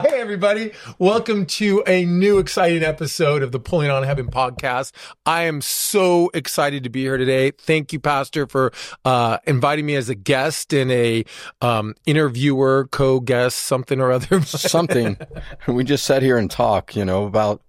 Hey, everybody. Welcome to a new exciting episode of the Pulling on Heaven podcast. I am so excited to be here today. Thank you, Pastor, for inviting me as a guest and a interviewer, co-guest, something or other. Something. We just sat here and talk, about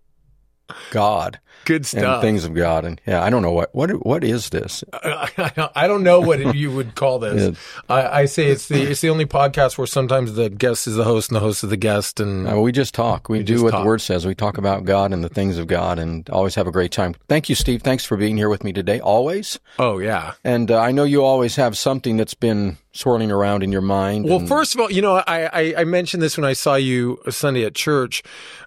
God. Good stuff. And things of God. And I don't know what is this? I don't know what you would call this. I say it's the only podcast where sometimes the guest is the host and the host is the guest. And we just talk. We do what the Word says. We talk about God and the things of God and always have a great time. Thank you, Steve. Thanks for being here with me today. Always. Oh, yeah. And I know you always have something that's been swirling around in your mind. Well, first of all, I mentioned this when I saw you Sunday at church.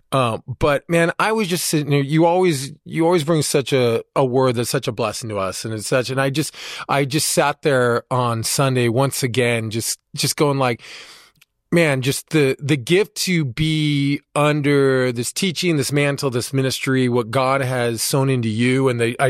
But man, I was just sitting there. You always bring such a word that's such a blessing to us. And I just sat there on Sunday once again, just going like, man, just the gift to be under this teaching, this mantle, this ministry, what God has sown into you. And then I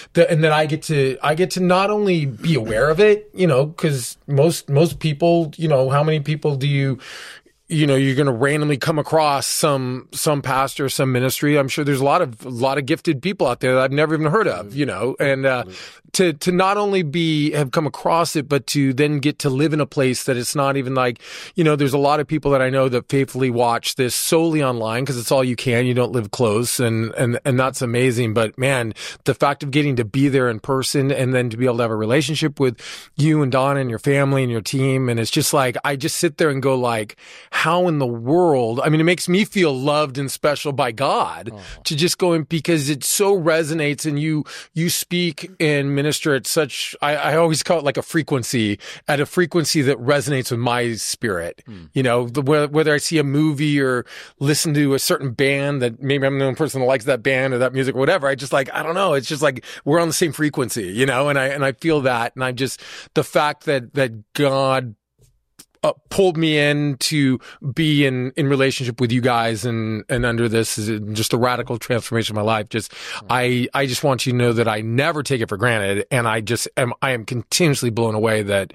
get to not only be aware of it, cause most people, how many people do you're going to randomly come across some pastor, some ministry. I'm sure there's a lot of gifted people out there that I've never even heard of, and to not only have come across it, but to then get to live in a place that it's not even like, there's a lot of people that I know that faithfully watch this solely online because it's all you can. You don't live close and that's amazing. But man, the fact of getting to be there in person and then to be able to have a relationship with you and Donna and your family and your team. And it's just like, I just sit there and go like, how in the world? I mean, it makes me feel loved and special by God to just go in because it so resonates and you speak and minister at such, I always call it like a frequency that resonates with my spirit. Whether I see a movie or listen to a certain band that maybe I'm the only person that likes that band or that music or whatever. I just like, I don't know. It's just like we're on the same frequency, and I feel that. And I just, the fact that God pulled me in to be in relationship with you guys and under this is just a radical transformation of my life. I just want you to know that I never take it for granted. And I am continuously blown away that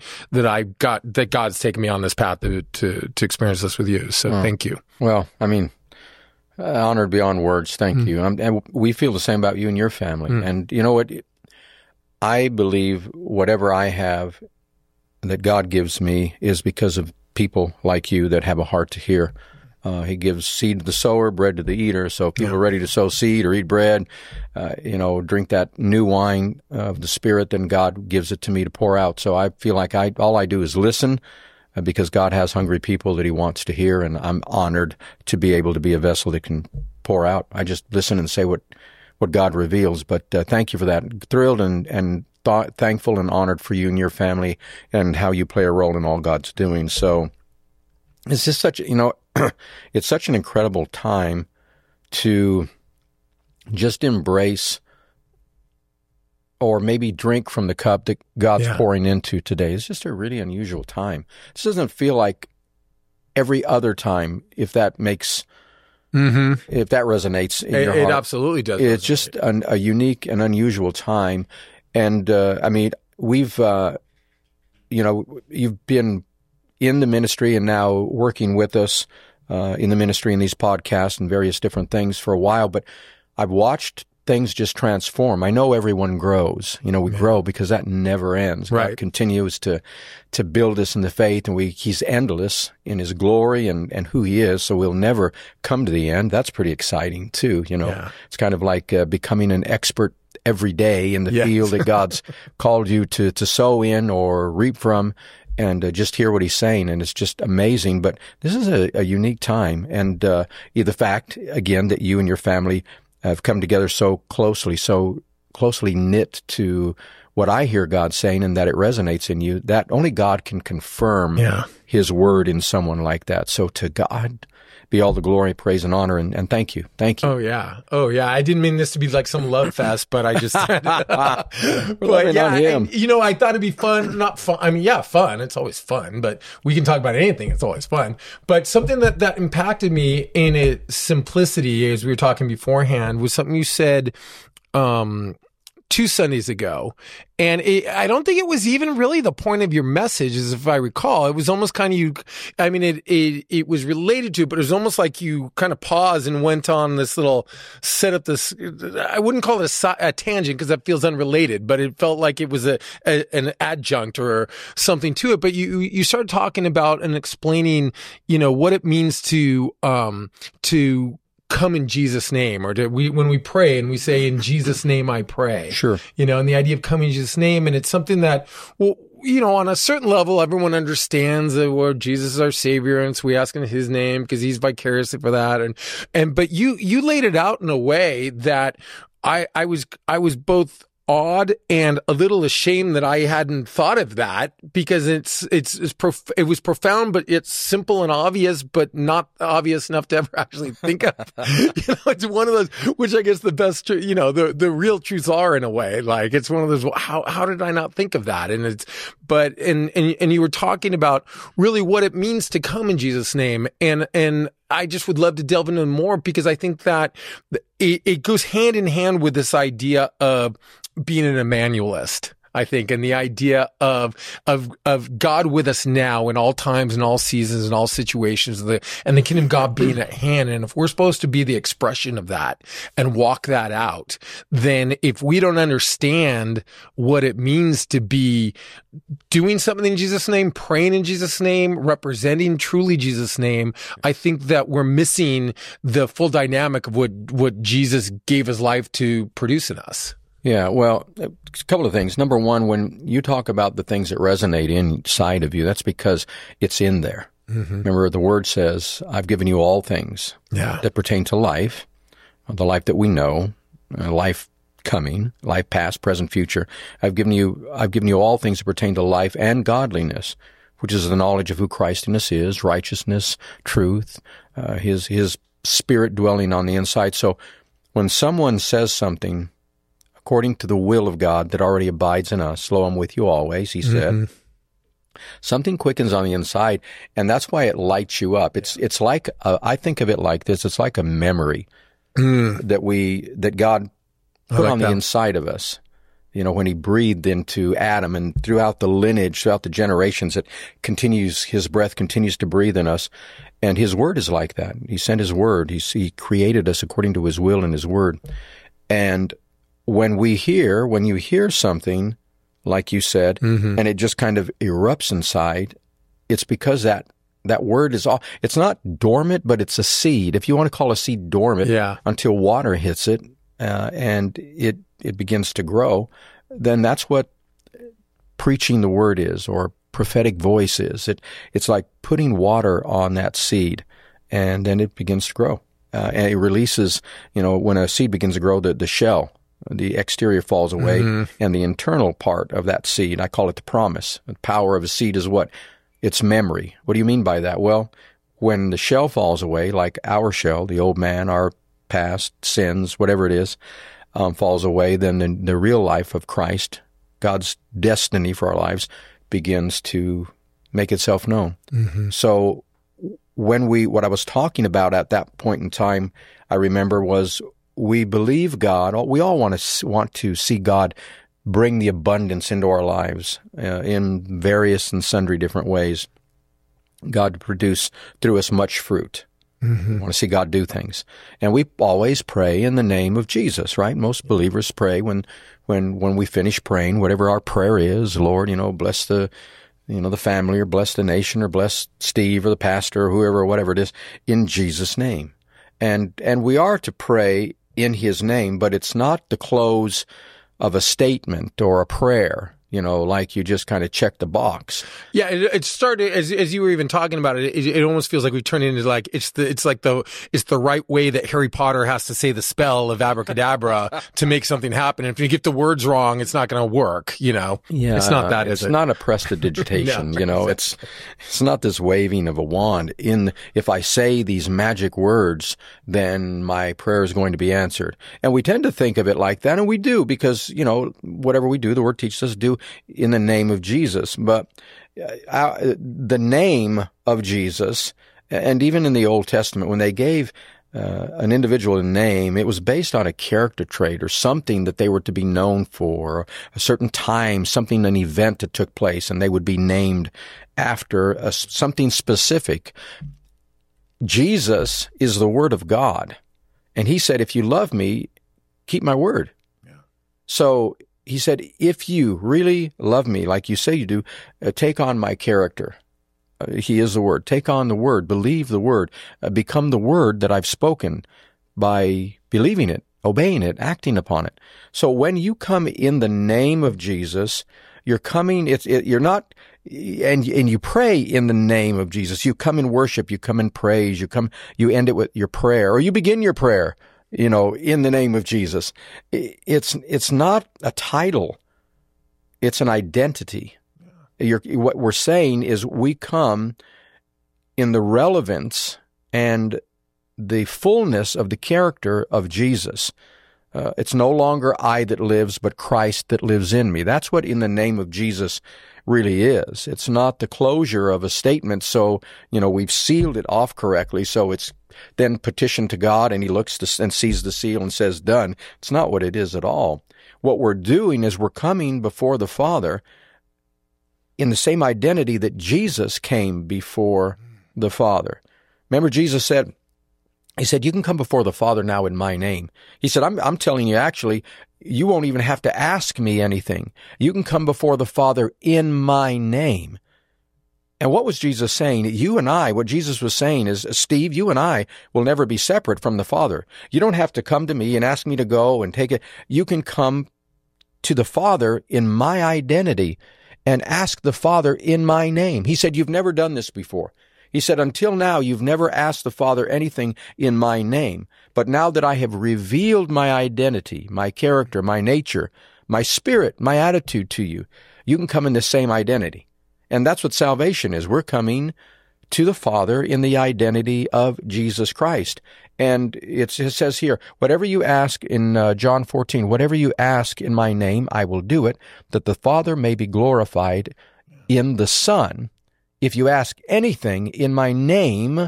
God's taken me on this path to experience this with you. So thank you. Well, I mean, honored beyond words. Thank you. And we feel the same about you and your family. And you know what? I believe whatever I have that God gives me is because of people like you that have a heart to hear. He gives seed to the sower, bread to the eater. So if people are ready to sow seed or eat bread, drink that new wine of the Spirit, then God gives it to me to pour out. So I feel like all I do is listen because God has hungry people that He wants to hear, and I'm honored to be able to be a vessel that can pour out. I just listen and say what God reveals. But thank you for that. Thrilled and thankful and honored for you and your family and how you play a role in all God's doing. So it's just such, it's such an incredible time to just embrace or maybe drink from the cup that God's pouring into today. It's just a really unusual time. This doesn't feel like every other time, if that makes... if that resonates in your heart. It absolutely does. It's just a unique and unusual time. And, we've, you've been in the ministry and now working with us, in the ministry in these podcasts and various different things for a while, but I've watched things just transform. I know everyone grows. We grow because that never ends. Right. God continues to build us in the faith, and He's endless in His glory and who He is, so we'll never come to the end. That's pretty exciting too, It's kind of like becoming an expert every day in the field that God's called you to sow in or reap from, and just hear what He's saying. And it's just amazing. But this is a unique time. And the fact, again, that you and your family have come together so closely knit to what I hear God saying, and that it resonates in you, that only God can confirm His word in someone like that. So to God be all the glory, praise, and honor, and thank you. Thank you. Oh, yeah. I didn't mean this to be like some love fest, but I just... but yeah, and, I thought it'd be fun. Not fun. I mean, fun. It's always fun, but we can talk about anything. It's always fun. But something that impacted me in its simplicity, as we were talking beforehand, was something you said 2 Sundays ago. And I don't think it was even really the point of your message, as if I recall. It was almost kind of it was related to it, but it was almost like you kind of paused and went on this little set up this, I wouldn't call it a tangent because that feels unrelated, but it felt like it was an adjunct or something to it. But you started talking about and explaining, what it means to come in Jesus' name, or when we pray and we say, in Jesus' name I pray. Sure. And the idea of coming in Jesus' name. And it's something that, on a certain level, everyone understands that Jesus is our Savior, and so we ask in His name because He's vicariously for that. But you laid it out in a way that I was both awed and a little ashamed that I hadn't thought of that, because it was profound, but it's simple and obvious, but not obvious enough to ever actually think of. It's one of those, which I guess the best, the real truths are, in a way. Like, it's one of those, how did I not think of that? And you were talking about really what it means to come in Jesus' name. And I just would love to delve into more, because I think that it goes hand in hand with this idea of being an Emmanuelist, I think, and the idea of God with us now in all times and all seasons and all situations, and the kingdom of God being at hand. And if we're supposed to be the expression of that and walk that out, then if we don't understand what it means to be doing something in Jesus' name, praying in Jesus' name, representing truly Jesus' name, I think that we're missing the full dynamic of what Jesus gave His life to produce in us. Yeah, well, a couple of things. Number one, when you talk about the things that resonate inside of you, that's because it's in there. Mm-hmm. Remember, the Word says, I've given you all things that pertain to life, the life that we know, life coming, life past, present, future. I've given you all things that pertain to life and godliness, which is the knowledge of who Christ in us is, righteousness, truth, His Spirit dwelling on the inside. So when someone says something according to the will of God that already abides in us, lo, I'm with you always, He said, mm-hmm. Something quickens on the inside, and that's why it lights you up. It's like, I think of it like this, it's like a memory that God put on the inside of us. When He breathed into Adam, and throughout the lineage, throughout the generations, His breath continues to breathe in us. And His Word is like that. He sent His Word. He created us according to His will and His Word. And when you hear something, like you said, mm-hmm. and it just kind of erupts inside, it's because that word is all, it's not dormant, but it's a seed. If you want to call a seed dormant, until water hits it, and it begins to grow, then that's what preaching the Word is, or prophetic voice is. It's like putting water on that seed, and then it begins to grow. And it releases, when a seed begins to grow, the shell, the exterior falls away, mm-hmm. and the internal part of that seed, I call it the promise. The power of a seed is what? It's memory. What do you mean by that? Well, when the shell falls away, like our shell, the old man, our past sins, whatever it is, falls away, then the real life of Christ, God's destiny for our lives, begins to make itself known. Mm-hmm. So what I was talking about at that point in time, I remember, was we believe God. We all want to see God bring the abundance into our lives in various and sundry different ways. God to produce through us much fruit. Mm-hmm. We want to see God do things, and we always pray in the name of Jesus, right? Most believers pray when we finish praying, whatever our prayer is. Lord, bless the family, or bless the nation, or bless Steve or the pastor or whoever, or whatever it is, in Jesus' name. And we are to pray in His name, but it's not the close of a statement or a prayer, like you just kind of check the box. Yeah, it started as you were even talking about it. It almost feels like we turned into like it's the right way that Harry Potter has to say the spell of abracadabra to make something happen. And if you get the words wrong, it's not going to work. Yeah, it's not that. It's not a prestidigitation. No, it's not this waving of a wand. If I say these magic words, then my prayer is going to be answered. And we tend to think of it like that, and we do, because whatever we do, the Word teaches us to do in the name of Jesus. But the name of Jesus, and even in the Old Testament, when they gave an individual a name, it was based on a character trait or something that they were to be known for, a certain time, something, an event that took place, and they would be named after something specific. Jesus is the Word of God, and he said, if you love me, keep my word. Yeah. So he said, if you really love me like you say you do, take on my character. He is the Word. Take on the Word. Believe the Word. Become the Word that I've spoken by believing it, obeying it, acting upon it. So when you come in the name of Jesus, you're coming, you're not, and you pray in the name of Jesus. You come in worship. You come in praise. You end it with your prayer, or you begin your prayer, in the name of Jesus. It's not a title. It's an identity. What we're saying is we come in the relevance and the fullness of the character of Jesus. It's no longer I that lives, but Christ that lives in me. That's what in the name of Jesus really is. It's not the closure of a statement, so, we've sealed it off correctly, so it's then petitioned to God, and he looks and sees the seal and says, done. It's not what it is at all. What we're doing is we're coming before the Father in the same identity that Jesus came before the Father. Remember, Jesus said, you can come before the Father now in my name. He said, I'm telling you, actually, you won't even have to ask me anything. You can come before the Father in my name. And what was Jesus saying? What Jesus was saying is, Steve, you and I will never be separate from the Father. You don't have to come to me and ask me to go and take it. You can come to the Father in my identity and ask the Father in my name. He said, you've never done this before. He said, until now, you've never asked the Father anything in my name. But now that I have revealed my identity, my character, my nature, my spirit, my attitude to you, you can come in the same identity. And that's what salvation is. We're coming to the Father in the identity of Jesus Christ. And it says here, whatever you ask in John 14, whatever you ask in my name, I will do it, that the Father may be glorified in the Son. If you ask anything in my name,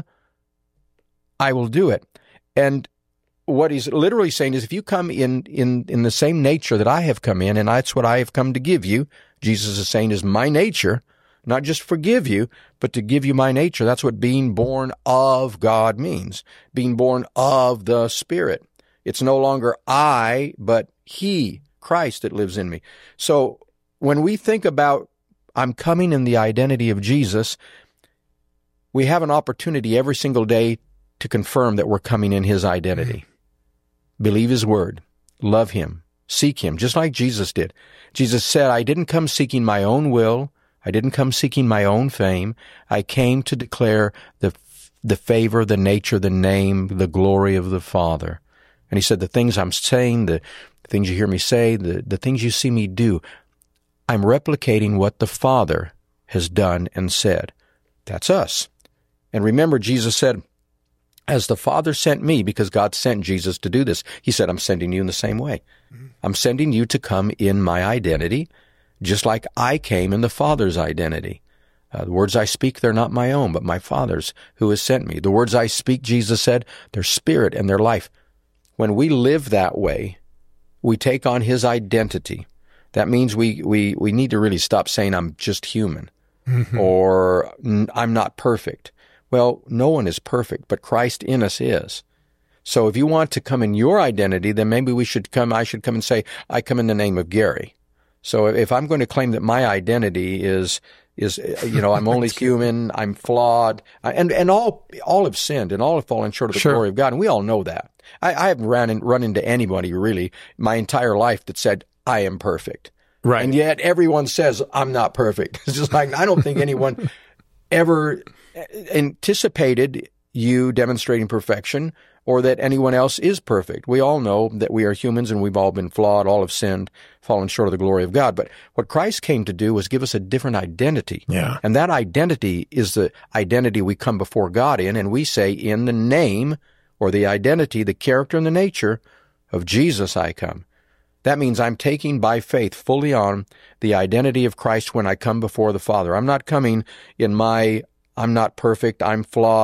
I will do it. And what he's literally saying is, if you come in the same nature that I have come in, and that's what I have come to give you, Jesus is saying is my nature, not just forgive you, but to give you my nature. That's what being born of God means, being born of the Spirit. It's no longer I, but He, Christ, that lives in me. So when we think about I'm coming in the identity of Jesus, we have an opportunity every single day to confirm that we're coming in His identity. Believe His word, love Him, seek Him, just like Jesus did. Jesus said, I didn't come seeking my own will. I didn't come seeking my own fame. I came to declare the favor, the nature, the name, the glory of the Father. And He said, the things I'm saying, the things you hear me say, the things you see me do, I'm replicating what the Father has done and said. That's us. And remember, Jesus said, as the Father sent me, because God sent Jesus to do this, He said, I'm sending you in the same way. I'm sending you to come in my identity, just like I came in the Father's identity. The words I speak, they're not my own, but my Father's who has sent me. The words I speak, Jesus said, they're spirit and they're life. When we live that way, we take on His identity. That means we need to really stop saying I'm just human or I'm not perfect. Well, no one is perfect, but Christ in us is. So if you want to come in your identity, then maybe I should come and say, I come in the name of Gary. So if I'm going to claim that my identity is I'm only human, I'm flawed, and all have sinned and all have fallen short of the glory of God, and we all know that. I haven't run into anybody really my entire life that said, I am perfect. Right. And yet everyone says, I'm not perfect. It's just like, I don't think anyone ever anticipated you demonstrating perfection or that anyone else is perfect. We all know that we are humans and we've all been flawed, all have sinned, fallen short of the glory of God. But what Christ came to do was give us a different identity. Yeah. And that identity is the identity we come before God in, and we say, in the name or the identity, the character and the nature of Jesus I come. That means I'm taking by faith fully on the identity of Christ when I come before the Father. I'm not coming in I'm not perfect, I'm flawed,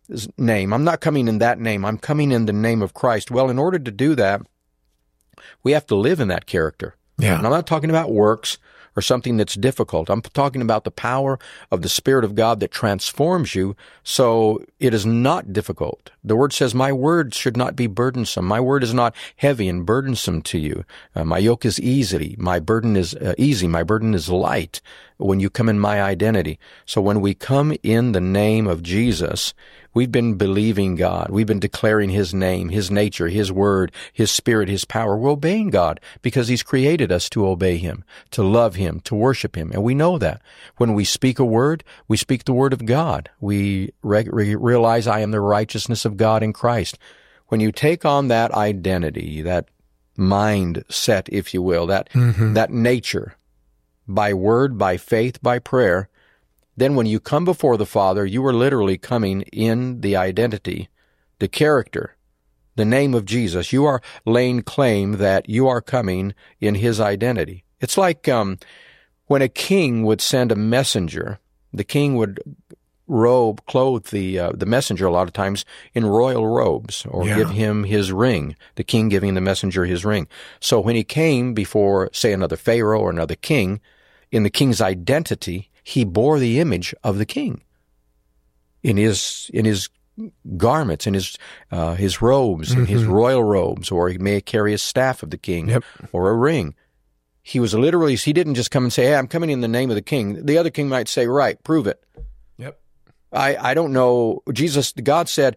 name. I'm not coming in that name. I'm coming in the name of Christ. Well, in order to do that, we have to live in that character. Yeah. And I'm not talking about works or something that's difficult. I'm talking about the power of the Spirit of God that transforms you, so it is not difficult. The Word says, my word should not be burdensome. My word is not heavy and burdensome to you. My yoke is easy. My burden is easy. My burden is light when you come in my identity. So when we come in the name of Jesus, we've been believing God. We've been declaring His name, His nature, His word, His Spirit, His power. We're obeying God because He's created us to obey Him, to love Him, to worship Him. And we know that. When we speak a word, we speak the word of God. We realize I am the righteousness of God in Christ. When you take on that identity, that mindset, if you will, that nature, by word, by faith, by prayer, then when you come before the Father, you are literally coming in the identity, the character, the name of Jesus. You are laying claim that you are coming in His identity. It's like when a king would send a messenger, the king would clothe the messenger a lot of times in royal robes, or give him his ring, the king giving the messenger his ring. So when he came before, say, another Pharaoh or another king, in the king's identity, he bore the image of the king in his garments, in his robes, in his royal robes, or he may carry a staff of the king or a ring. He didn't just come and say, hey, I'm coming in the name of the king. The other king might say, right, prove it. Yep. I don't know. God said,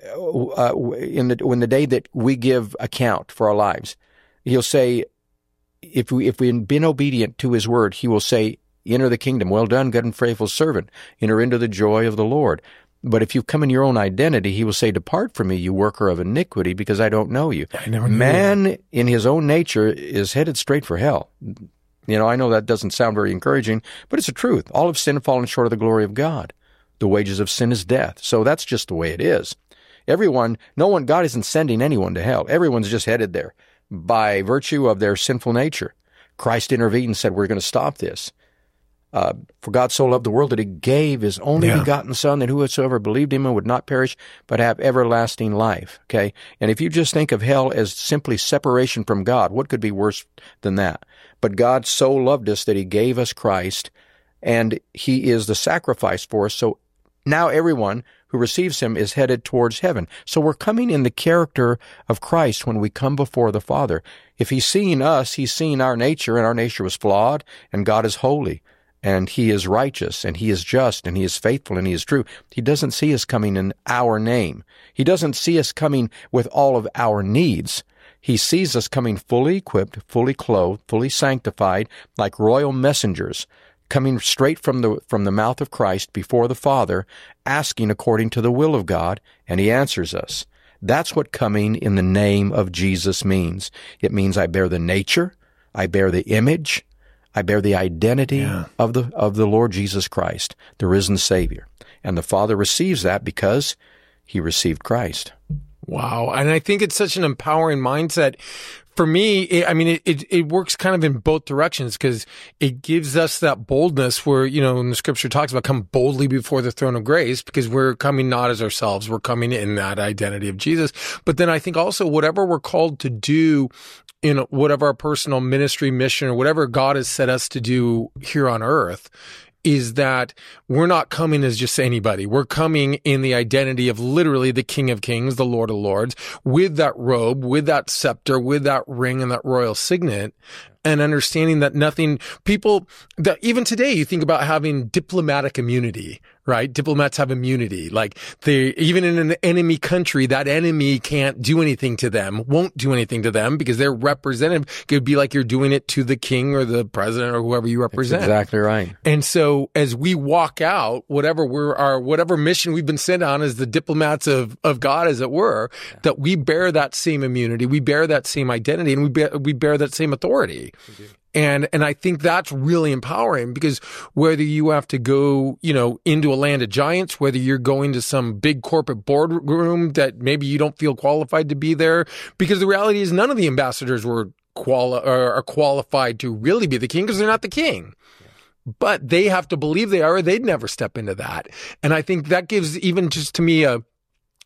when the day that we give account for our lives, He'll say, if we've been obedient to His word, He will say, enter the kingdom. Well done, good and faithful servant. Enter into the joy of the Lord. But if you come in your own identity, He will say, depart from me, you worker of iniquity, because I don't know you. Man in his own nature is headed straight for hell. I know that doesn't sound very encouraging, but it's the truth. All have sinned and fallen short of the glory of God. The wages of sin is death. So that's just the way it is. God isn't sending anyone to hell. Everyone's just headed there by virtue of their sinful nature. Christ intervened and said, we're going to stop this. For God so loved the world that He gave His only begotten Son, that whosoever believed Him would not perish, but have everlasting life. Okay? And if you just think of hell as simply separation from God, what could be worse than that? But God so loved us that He gave us Christ, and He is the sacrifice for us. So now everyone who receives Him is headed towards heaven. So we're coming in the character of Christ when we come before the Father. If He's seeing us, He's seeing our nature, and our nature was flawed, and God is holy. And He is righteous, and He is just, and He is faithful, and He is true. He doesn't see us coming in our name. He doesn't see us coming with all of our needs. He sees us coming fully equipped, fully clothed, fully sanctified, like royal messengers, coming straight from the mouth of Christ before the Father, asking according to the will of God, and He answers us. That's what coming in the name of Jesus means. It means I bear the nature, I bear the image, I bear the identity of the Lord Jesus Christ, the risen Savior. And the Father receives that because He received Christ. Wow. And I think it's such an empowering mindset. For me, it works kind of in both directions, because it gives us that boldness where, when the Scripture talks about come boldly before the throne of grace, because we're coming not as ourselves, we're coming in that identity of Jesus. But then I think also whatever we're called to do, whatever our personal ministry mission or whatever God has set us to do here on earth, is that we're not coming as just anybody. We're coming in the identity of literally the King of Kings, the Lord of Lords, with that robe, with that scepter, with that ring and that royal signet, and understanding that that even today you think about having diplomatic immunity, right? Diplomats have immunity. Like even in an enemy country, that enemy can't do anything to them, won't do anything to them, because they're representative. It could be like you're doing it to the king or the president or whoever you represent. That's exactly right. And so as we walk out, whatever mission we've been sent on as the diplomats of God, as it were, that we bear that same immunity, we bear that same identity, and we bear that same authority. And I think that's really empowering, because whether you have to go, into a land of giants, whether you're going to some big corporate boardroom that maybe you don't feel qualified to be there, because the reality is none of the ambassadors are qualified to really be the king, because they're not the king. But they have to believe they are, or they'd never step into that. And I think that gives, even just to me,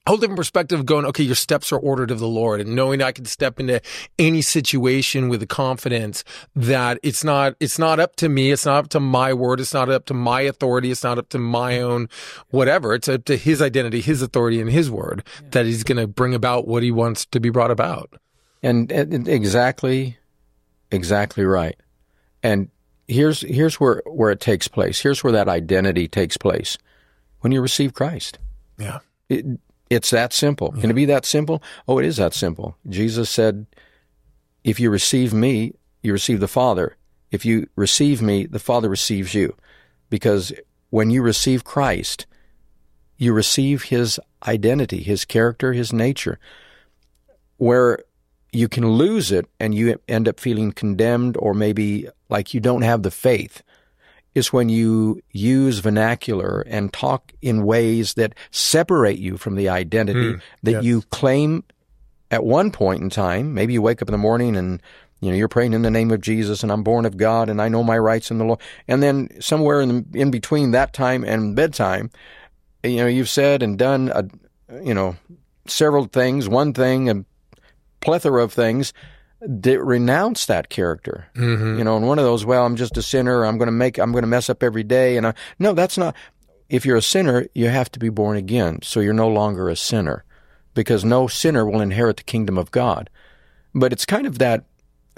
whole different perspective of going, okay, your steps are ordered of the Lord, and knowing I can step into any situation with the confidence that it's not up to me. It's not up to my word. It's not up to my authority. It's not up to my own whatever. It's up to his identity, his authority, and his word that he's going to bring about what he wants to be brought about. And exactly right. And here's where it takes place. Here's where that identity takes place. When you receive Christ. Yeah. It's that simple. Can it be that simple? Oh, it is that simple. Jesus said, if you receive me, you receive the Father. If you receive me, the Father receives you. Because when you receive Christ, you receive his identity, his character, his nature. Where you can lose it and you end up feeling condemned or maybe like you don't have the faith is when you use vernacular and talk in ways that separate you from the identity that you claim at one point in time. Maybe you wake up in the morning and you're praying in the name of Jesus, and I'm born of God, and I know my rights in the Lord. And then somewhere in between that time and bedtime, you've said and done several things, one thing, a plethora of things that renounce that character. And one of those, well, I'm just a sinner. I'm going to mess up every day. And no, that's not. If you're a sinner, you have to be born again. So you're no longer a sinner, because no sinner will inherit the kingdom of God. But it's kind of that,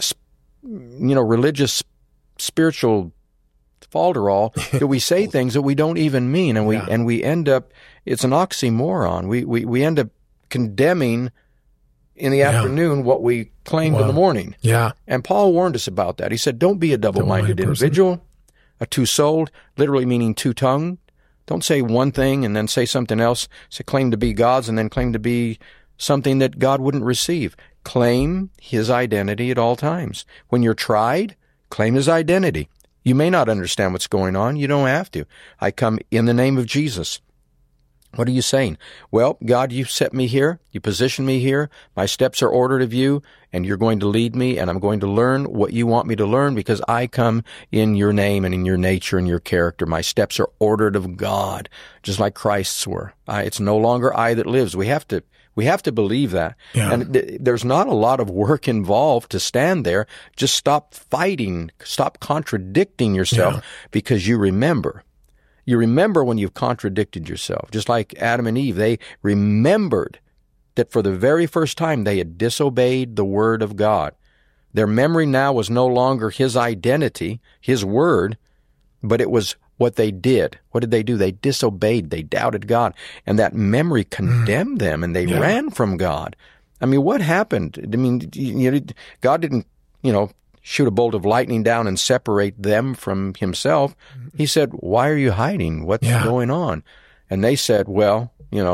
religious, spiritual falderall that we say things that we don't even mean, and we end up. It's an oxymoron. We end up condemning in the afternoon what we claimed in the morning. Yeah. And Paul warned us about that. He said, don't be a double-minded individual, a two-souled, literally meaning two-tongued. Don't say one thing and then say something else. Say claim to be God's and then claim to be something that God wouldn't receive. Claim his identity at all times. When you're tried, claim his identity. You may not understand what's going on. You don't have to. I come in the name of Jesus. What are you saying? Well, God, you set me here. You position me here. My steps are ordered of you, and you're going to lead me, and I'm going to learn what you want me to learn because I come in your name and in your nature and your character. My steps are ordered of God, just like Christ's were. It's no longer I that lives. We have to believe that. Yeah. And there's not a lot of work involved to stand there. Just stop fighting. Stop contradicting yourself because you remember. You remember when you've contradicted yourself. Just like Adam and Eve, they remembered that for the very first time they had disobeyed the word of God. Their memory now was no longer his identity, his word, but it was what they did. What did they do? They disobeyed. They doubted God. And that memory condemned them, and they ran from God. I mean, what happened? I mean, God didn't, shoot a bolt of lightning down and separate them from himself. He said, why are you hiding? What's going on? And they said, well,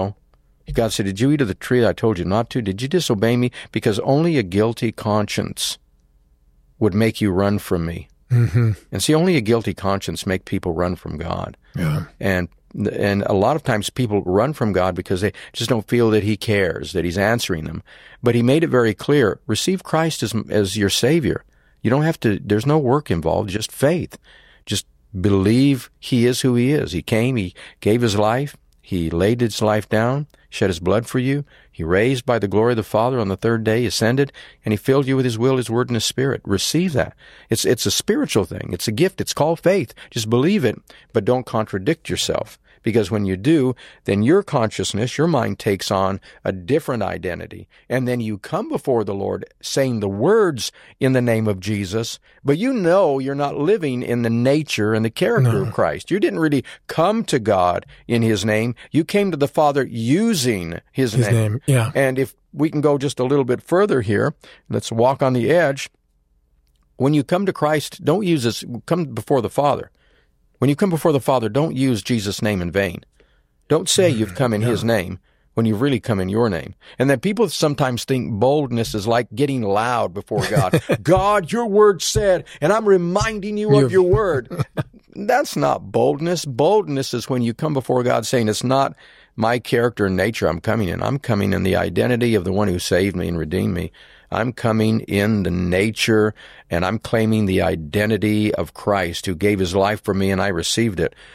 God said, did you eat of the tree that I told you not to? Did you disobey me? Because only a guilty conscience would make you run from me. Mm-hmm. And see, only a guilty conscience make people run from God. Yeah. And a lot of times people run from God because they just don't feel that he cares, that he's answering them. But he made it very clear, receive Christ as your Savior. You don't have to, there's no work involved, just faith. Just believe he is who he is. He came, he gave his life, he laid his life down, shed his blood for you. He raised by the glory of the Father on the third day, ascended, and he filled you with his will, his word, and his spirit. Receive that. It's a spiritual thing. It's a gift. It's called faith. Just believe it, but don't contradict yourself. Because when you do, then your consciousness, your mind takes on a different identity. And then you come before the Lord saying the words in the name of Jesus, but you're not living in the nature and the character of Christ. You didn't really come to God in his name. You came to the Father using his name. Yeah. And if we can go just a little bit further here, let's walk on the edge. When you come to Christ, don't use this, come before the Father. When you come before the Father, don't use Jesus' name in vain. Don't say you've come in his name when you've really come in your name. And then people sometimes think boldness is like getting loud before God. God, your word said, and I'm reminding you of your word. That's not boldness. Boldness is when you come before God saying, it's not my character and nature I'm coming in. I'm coming in the identity of the one who saved me and redeemed me. I'm coming in the nature, and I'm claiming the identity of Christ who gave his life for me, and I received it.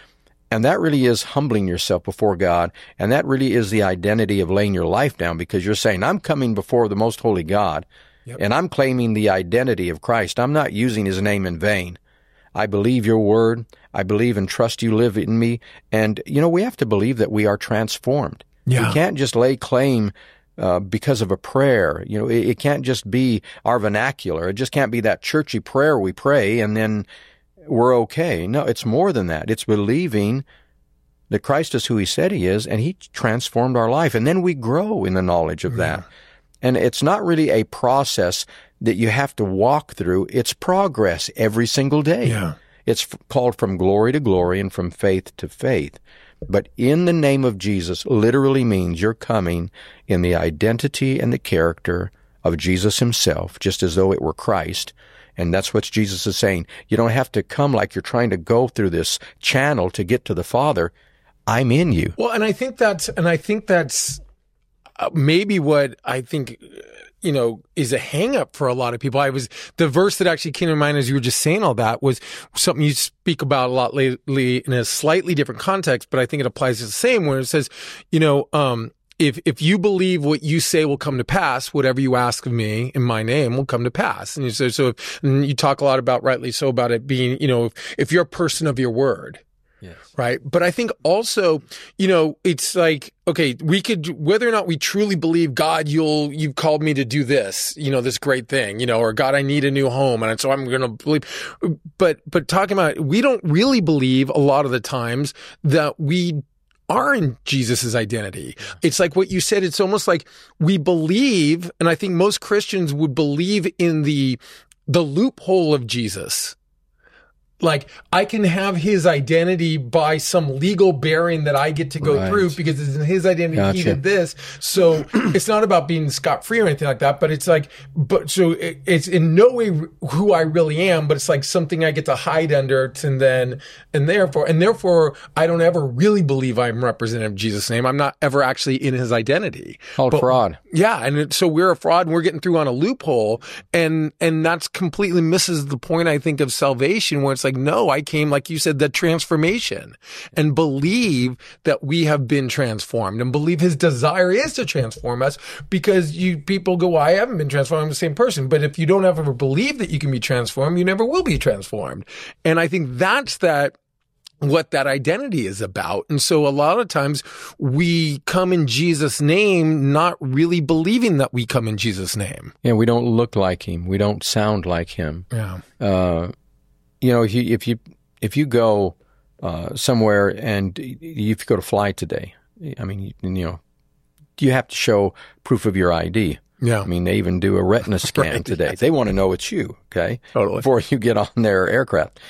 And that really is humbling yourself before God. And that really is the identity of laying your life down, because you're saying, I'm coming before the most holy God, and I'm claiming the identity of Christ. I'm not using his name in vain. I believe your word. I believe and trust you live in me. And, we have to believe that we are transformed. Yeah. We can't just lay claim because of a prayer. It can't just be our vernacular. It just can't be that churchy prayer we pray and then we're okay. No, it's more than that. It's believing that Christ is who he said he is, and he transformed our life. And then we grow in the knowledge of that. And it's not really a process that you have to walk through. It's progress every single day. Yeah. It's called from glory to glory and from faith to faith. But in the name of Jesus literally means you're coming in the identity and the character of Jesus himself, just as though it were Christ. And that's what Jesus is saying. You don't have to come like you're trying to go through this channel to get to the Father. I'm in you. Well, and I think that's maybe what I think, is a hang up for a lot of people. The verse that actually came to mind as you were just saying all that was something you speak about a lot lately in a slightly different context, but I think it applies to the same, where it says, if you believe what you say will come to pass, whatever you ask of me in my name will come to pass. And and you talk a lot about, rightly so, about it being, if you're a person of your word. Yes. Right. But I think also, it's like, okay, we could, whether or not we truly believe, God, you've called me to do this, this great thing, or God, I need a new home. And so I'm going to believe, but talking about, we don't really believe a lot of the times that we are in Jesus's identity. It's like what you said. It's almost like we believe, and I think most Christians would believe in the loophole of Jesus. Like, I can have his identity by some legal bearing that I get to go through because it's in his identity. Gotcha. He did this. So it's not about being scot-free or anything like that, but it's like, it's in no way who I really am, but it's like something I get to hide under, and therefore I don't ever really believe I'm representative of Jesus' name. I'm not ever actually in his identity. Called fraud. Yeah. And so we're a fraud and we're getting through on a loophole, and that's completely misses the point, I think, of salvation, where it's like, no, I came, like you said, that transformation, and believe that we have been transformed, and believe his desire is to transform us, because people go, well, I haven't been transformed. I'm the same person. But if you don't ever believe that you can be transformed, you never will be transformed. And I think that's what that identity is about. And so a lot of times we come in Jesus' name, not really believing that we come in Jesus' name. Yeah, we don't look like him. We don't sound like him. Yeah. If you go somewhere and if you go to fly today, I mean, you have to show proof of your ID. Yeah. I mean, they even do a retina scan Right, today. yes. They want to know it's you, okay? Totally. Before you get on their aircraft.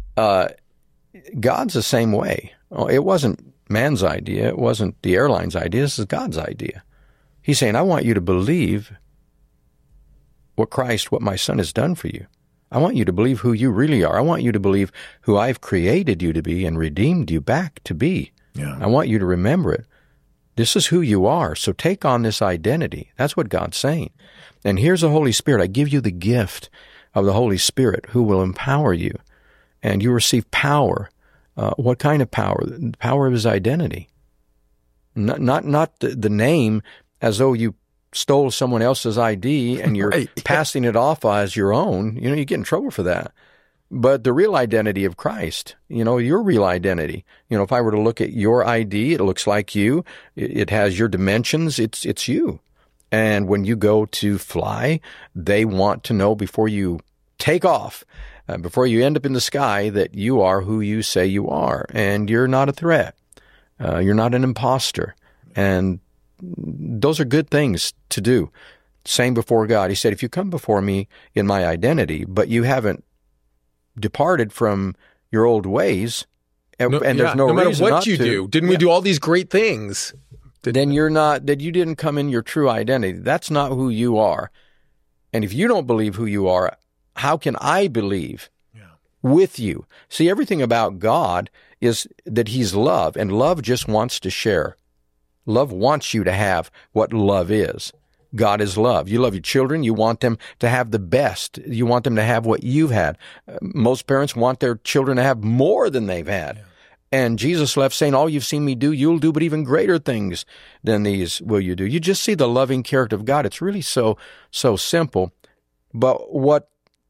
God's the same way. It wasn't man's idea. It wasn't the airline's idea. This is God's idea. He's saying, I want you to believe what my son has done for you. I want you to believe who you really are. I want you to believe who I've created you to be and redeemed you back to be. Yeah. I want you to remember it. This is who you are. So take on this identity. That's what God's saying. And here's the Holy Spirit. I give you the gift of the Holy Spirit who will empower you. And you receive power. What kind of power? The power of his identity. Not the name as though you stole someone else's ID and you're passing it off as your own. You get in trouble for that. But the real identity of Christ, your real identity. If I were to look at your ID, it looks like you. It has your dimensions. It's you. And when you go to fly, they want to know before you take off, before you end up in the sky, that you are who you say you are. And you're not a threat. You're not an imposter. And those are good things to do. Same before God. He said, if you come before me in my identity, but you haven't departed from your old ways, and there's no matter reason what not you to, do, didn't we do all these great things? Then you didn't come in your true identity. That's not who you are. And if you don't believe who you are, how can I believe with you? See, everything about God is that he's love, and love just wants to share. Love wants you to have what love is. God is love. You love your children. You want them to have the best. You want them to have what you've had. Most parents want their children to have more than they've had. And Jesus left saying, all you've seen me do, you'll do, but even greater things than these will you do. You just see the loving character of God. It's really so simple. But what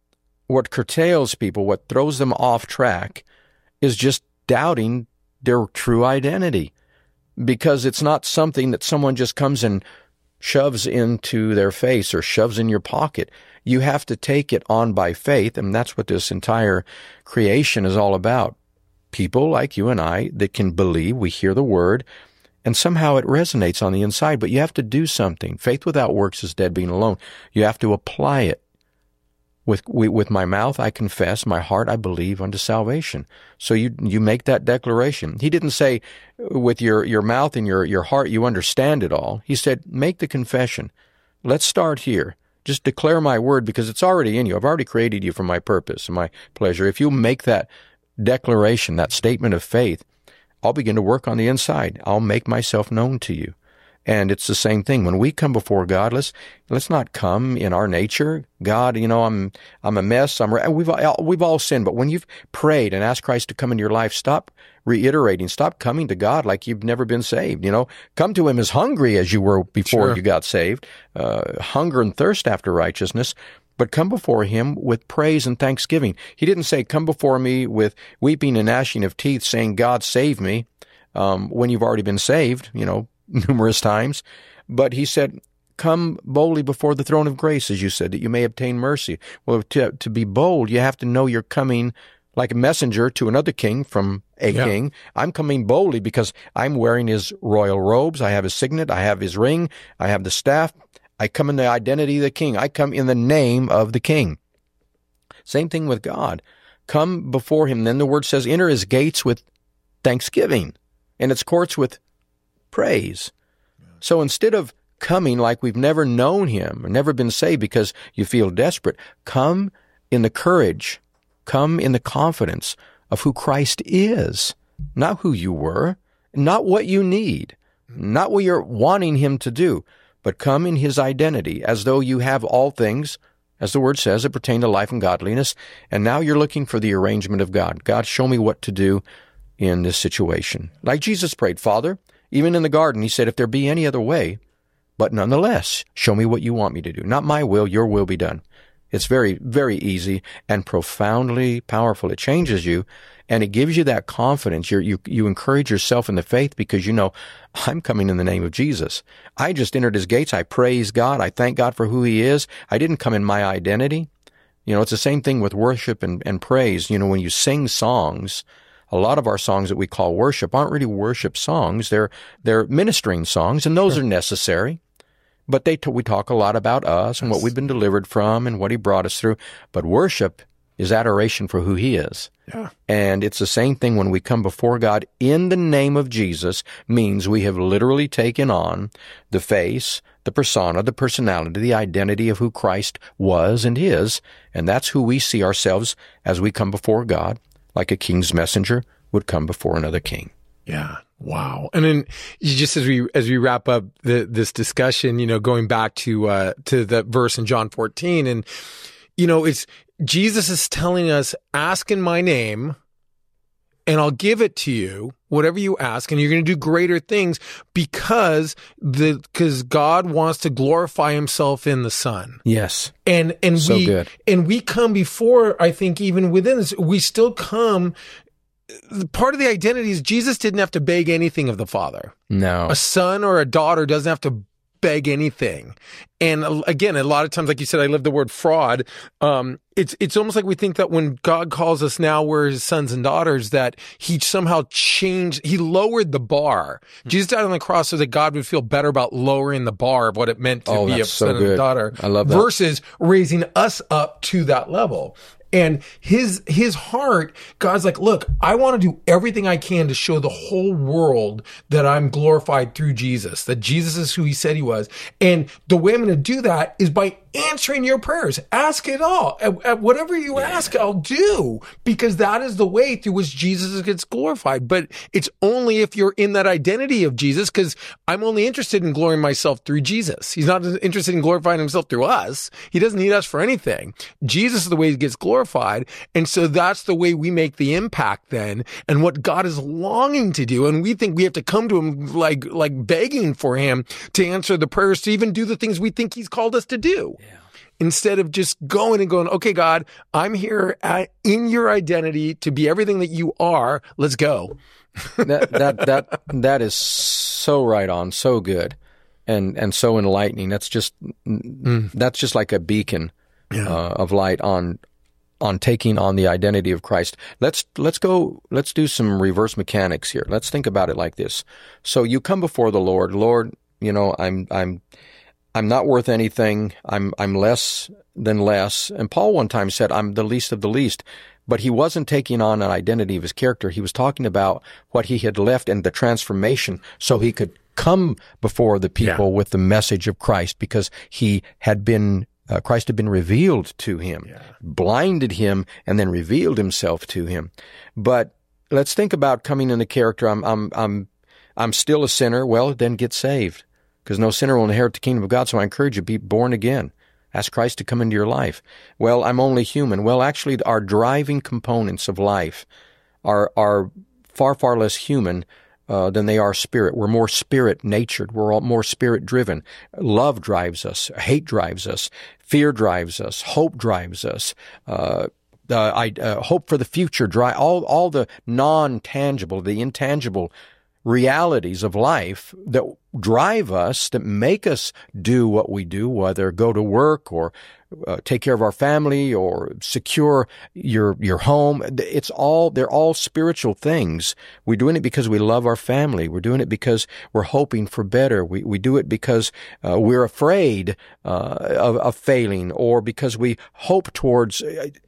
curtails people, what throws them off track, is just doubting their true identity. Because it's not something that someone just comes and shoves into their face or shoves in your pocket. You have to take it on by faith, and that's what this entire creation is all about. People like you and I that can believe, we hear the word, and somehow it resonates on the inside, but you have to do something. Faith without works is dead being alone. You have to apply it. With my mouth I confess, my heart I believe unto salvation. So you make that declaration. He didn't say with your mouth and your heart you understand it all. He said, make the confession. Let's start here. Just declare my word because it's already in you. I've already created you for my purpose and my pleasure. If you make that declaration, that statement of faith, I'll begin to work on the inside. I'll make myself known to you. And it's the same thing. When we come before God, let's not come in our nature. God, I'm a mess. We've all sinned. But when you've prayed and asked Christ to come into your life, stop reiterating. Stop coming to God like you've never been saved. Come to Him as hungry as you were before you got saved. Hunger and thirst after righteousness. But come before Him with praise and thanksgiving. He didn't say, come before me with weeping and gnashing of teeth, saying, God, save me, when you've already been saved, numerous times. But He said, come boldly before the throne of grace, as you said, that you may obtain mercy. Well, to be bold, you have to know you're coming like a messenger to another king from a king. I'm coming boldly because I'm wearing His royal robes. I have His signet. I have His ring. I have the staff. I come in the identity of the king. I come in the name of the king. Same thing with God. Come before Him. Then the word says, enter His gates with thanksgiving and His courts with praise. So instead of coming like we've never known Him or never been saved because you feel desperate, come in the courage, come in the confidence of who Christ is, not who you were, not what you need, not what you're wanting Him to do, but come in His identity as though you have all things, as the word says, that pertain to life and godliness, and now you're looking for the arrangement of God. God, show me what to do in this situation. Like Jesus prayed, Father, even in the garden, He said, if there be any other way, but nonetheless, show me what you want me to do. Not my will, your will be done. It's very, very easy and profoundly powerful. It changes you, and it gives you that confidence. You encourage yourself in the faith because you know, I'm coming in the name of Jesus. I just entered His gates. I praise God. I thank God for who He is. I didn't come in my identity. It's the same thing with worship and praise. When you sing songs, a lot of our songs that we call worship aren't really worship songs. They're ministering songs, and those are necessary. But we talk a lot about us and what we've been delivered from and what He brought us through. But worship is adoration for who He is. Yeah. And it's the same thing when we come before God in the name of Jesus, means we have literally taken on the face, the persona, the personality, the identity of who Christ was and is. And that's who we see ourselves as we come before God, like a king's messenger would come before another king. Yeah. Wow. And then just as we wrap up this discussion, going back to the verse in John 14, and, it's Jesus is telling us, ask in my name and I'll give it to you, whatever you ask, and you're going to do greater things because God wants to glorify Himself in the Son. Yes. And so good. And we come before, I think, even within this, we still come. Part of the identity is Jesus didn't have to beg anything of the Father. No. A son or a daughter doesn't have to beg anything. And again, a lot of times, like you said, I live the word fraud. It's almost like we think that when God calls us now, we're His sons and daughters, that He somehow He lowered the bar. Jesus died on the cross so that God would feel better about lowering the bar of what it meant to be a son and a daughter. I love that. Versus raising us up to that level. And his heart, God's like, look, I want to do everything I can to show the whole world that I'm glorified through Jesus, that Jesus is who He said He was. And the way I'm going to do that is by answering your prayers. Ask it all. Whatever you ask, I'll do, because that is the way through which Jesus gets glorified. But it's only if you're in that identity of Jesus, because I'm only interested in glorifying myself through Jesus. He's not interested in glorifying himself through us. He doesn't need us for anything. Jesus is the way he gets glorified. And so that's the way we make the impact then, and what God is longing to do. And we think we have to come to him like begging for him to answer the prayers, to even do the things we think he's called us to do. Yeah. Instead of just going, okay, God, I'm here in your identity to be everything that you are. Let's go. That is so right on, so good, and so enlightening. That's just like a beacon of light on taking on the identity of Christ. Let's do some reverse mechanics here. Let's think about it like this. So you come before the Lord. Lord, I'm not worth anything. I'm less than less. And Paul one time said, I'm the least of the least. But he wasn't taking on an identity of his character. He was talking about what he had left and the transformation, so he could come before the people with the message of Christ, because he had been Christ had been revealed to him, blinded him, and then revealed himself to him. But let's think about coming in the character. I'm still a sinner. Well, then get saved, because no sinner will inherit the kingdom of God. So I encourage you, be born again. Ask Christ to come into your life. Well, I'm only human. Well, actually, our driving components of life are far, far less human than they are spirit. We're more spirit-natured. We're all more spirit-driven. Love drives us. Hate drives us. Fear drives us. Hope drives us. Hope for the future. All the non-tangible, the intangible realities of life that drive us, that make us do what we do, whether go to work or take care of our family or secure your home. They're all spiritual things. We're doing it because we love our family. We're doing it because we're hoping for better. We do it because we're afraid of failing, or because we hope towards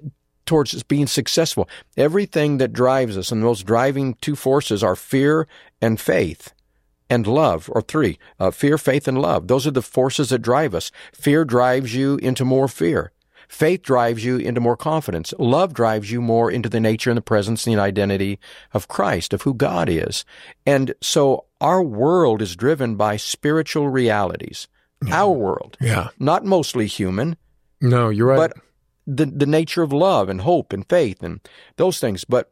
being successful. Everything that drives us, and those driving two forces are fear and faith and love, or three. Fear, faith, and love. Those are the forces that drive us. Fear drives you into more fear. Faith drives you into more confidence. Love drives you more into the nature and the presence and the identity of Christ, of who God is. And so our world is driven by spiritual realities. Our world. Yeah. Not mostly human. No, you're right. But the nature of love and hope and faith and those things. But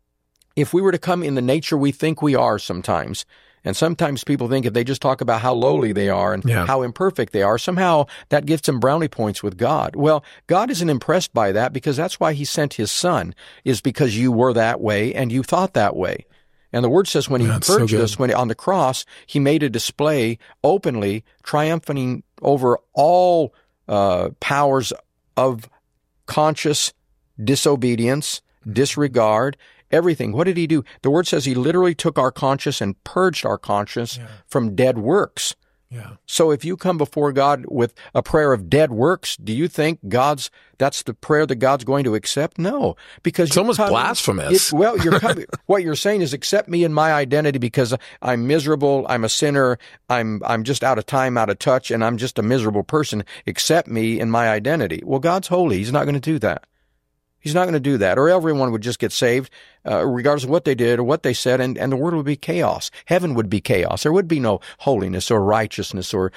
if we were to come in the nature we think we are sometimes, and sometimes people think if they just talk about how lowly they are and how imperfect they are, somehow that gives them brownie points with God. Well, God isn't impressed by that, because that's why he sent his son, is because you were that way and you thought that way. And the Word says when he purged us, when on the cross, he made a display openly, triumphing over all powers of conscious disobedience, disregard, everything. What did he do? The Word says he literally took our conscience and purged our conscience from dead works. Yeah. So if you come before God with a prayer of dead works, do you think that's the prayer that God's going to accept? No, because it's almost blasphemous. What you're saying is, accept me in my identity because I'm miserable, I'm a sinner, I'm just out of time, out of touch, and I'm just a miserable person. Accept me in my identity. Well, God's holy. He's not going to do that. He's not going to do that, or everyone would just get saved, regardless of what they did or what they said, and the world would be chaos. Heaven would be chaos. There would be no holiness or righteousness or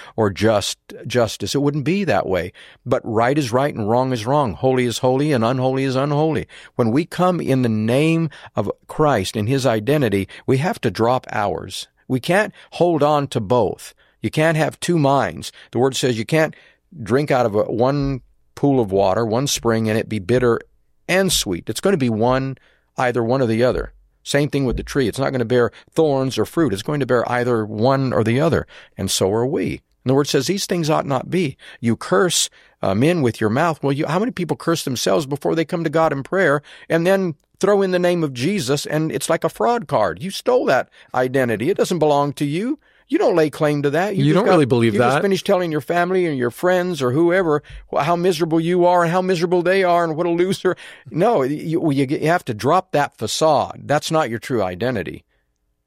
justice. It wouldn't be that way. But right is right and wrong is wrong. Holy is holy and unholy is unholy. When we come in the name of Christ, in his identity, we have to drop ours. We can't hold on to both. You can't have two minds. The Word says you can't drink out of one pool of water, one spring, and it be bitter and sweet. It's going to be either one or the other. Same thing with the tree. It's not going to bear thorns or fruit. It's going to bear either one or the other. And so are we. And the Word says these things ought not be. You curse men with your mouth. Well, how many people curse themselves before they come to God in prayer and then throw in the name of Jesus, and it's like a fraud card? You stole that identity. It doesn't belong to you. You don't lay claim to that. You don't really believe that. You just finished telling your family and your friends or whoever how miserable you are and how miserable they are and what a loser. No, you have to drop that facade. That's not your true identity.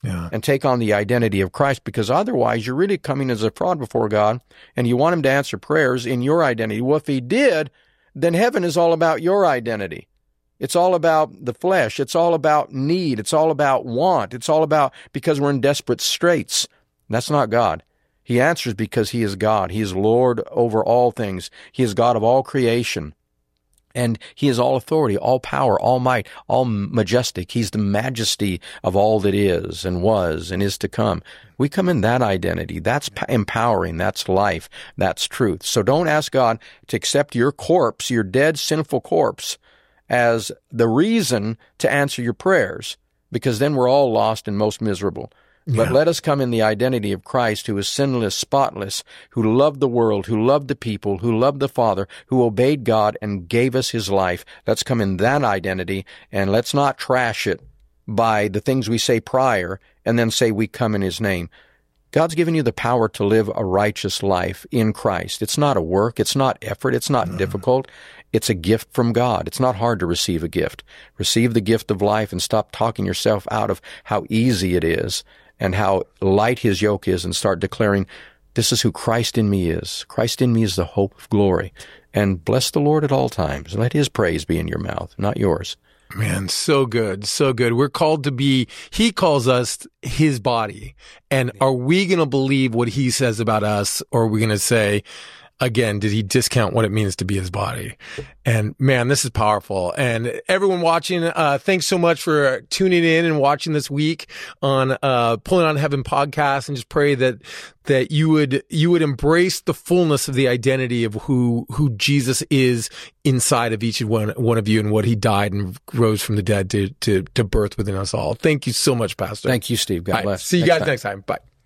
and take on the identity of Christ, because otherwise you're really coming as a fraud before God, and you want him to answer prayers in your identity. Well, if he did, then heaven is all about your identity. It's all about the flesh. It's all about need. It's all about want. It's all about because we're in desperate straits. That's not God. He answers because he is God. He is Lord over all things. He is God of all creation. And he is all authority, all power, all might, all majestic. He's the majesty of all that is and was and is to come. We come in that identity. That's empowering. That's life. That's truth. So don't ask God to accept your corpse, your dead, sinful corpse, as the reason to answer your prayers, because then we're all lost and most miserable. But let us come in the identity of Christ, who is sinless, spotless, who loved the world, who loved the people, who loved the Father, who obeyed God and gave us his life. Let's come in that identity, and let's not trash it by the things we say prior and then say we come in his name. God's given you the power to live a righteous life in Christ. It's not a work. It's not effort. It's not difficult. It's a gift from God. It's not hard to receive a gift. Receive the gift of life and stop talking yourself out of how easy it is and how light his yoke is, and start declaring, this is who Christ in me is. Christ in me is the hope of glory. And bless the Lord at all times. Let his praise be in your mouth, not yours. Man, so good, so good. We're called to be, he calls us his body. And are we going to believe what he says about us, or are we going to say, again, did he discount what it means to be his body? And man, this is powerful. And everyone watching, thanks so much for tuning in and watching this week on Pulling on Heaven podcast, and just pray that you would embrace the fullness of the identity of who Jesus is inside of each one of you, and what he died and rose from the dead to birth within us all. Thank you so much, Pastor. Thank you, Steve. God bless. See you guys next time. Bye.